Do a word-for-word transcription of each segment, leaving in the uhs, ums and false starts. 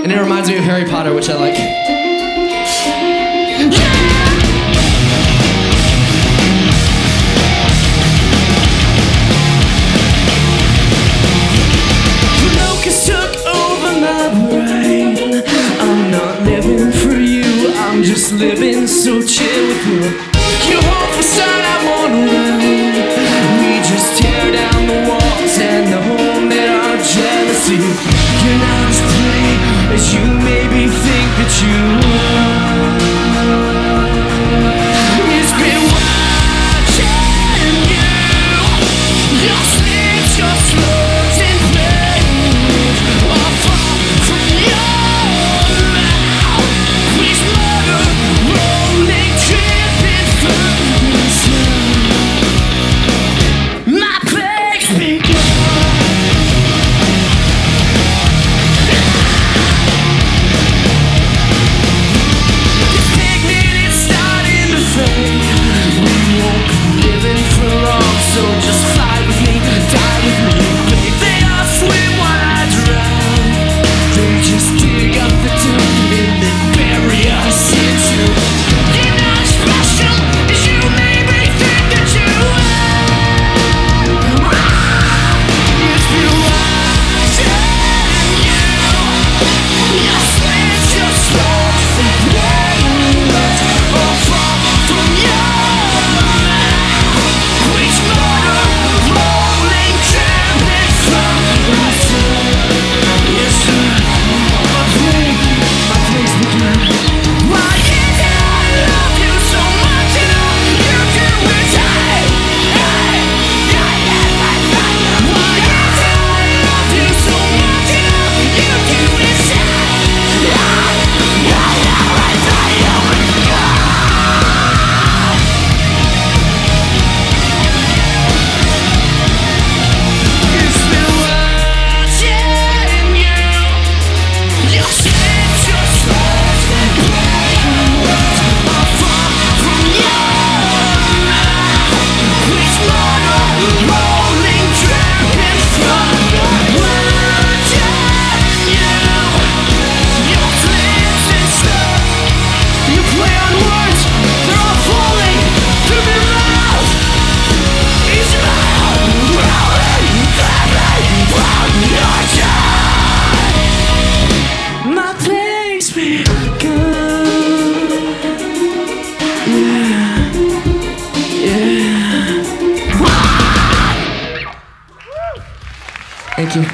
And it reminds me of Harry Potter, which I like. Locust took over my brain. I'm not living for you, I'm just living so chill with you. Your whole facade I want around. We just tear down the walls and the home that our jealousy. You're not as pretty as you maybe think that you are. It's been watching you. Your slits, your slurs and flames are far from your mouth. Please murder, rolling, tripping through the sun. My plague's begun. Thank you.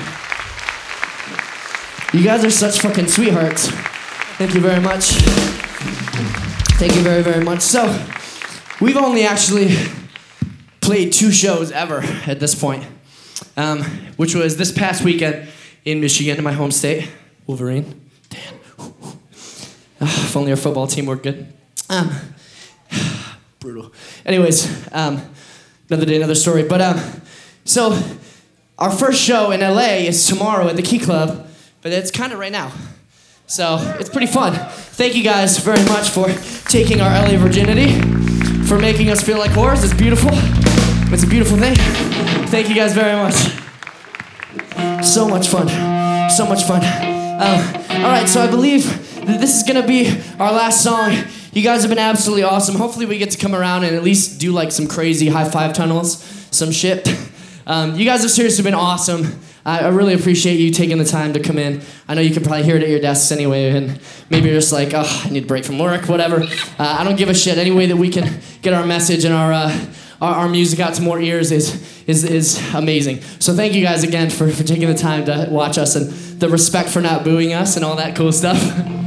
You guys are such fucking sweethearts. Thank you very much. Thank you very, very much. So, we've only actually played two shows ever at this point, um, which was this past weekend in Michigan, in my home state. Wolverine. Dan. Uh, if only our football team worked good. Um, brutal. Anyways, um, another day, another story. But, um, so... our first show in L A is tomorrow at the Key Club, but it's kind of right now. So it's pretty fun. Thank you guys very much for taking our L A virginity, for making us feel like whores. It's beautiful. It's a beautiful thing. Thank you guys very much. So much fun. So much fun. Uh, all right, so I believe that this is gonna be our last song. You guys have been absolutely awesome. Hopefully we get to come around and at least do like some crazy high five tunnels, some shit. Um, you guys have seriously been awesome. I, I really appreciate you taking the time to come in. I know you can probably hear it at your desks anyway, and maybe you're just like, oh, I need a break from work, whatever. Uh, I don't give a shit. Any way that we can get our message and our, uh, our our music out to more ears is is is amazing. So thank you guys again for, for taking the time to watch us and the respect for not booing us and all that cool stuff.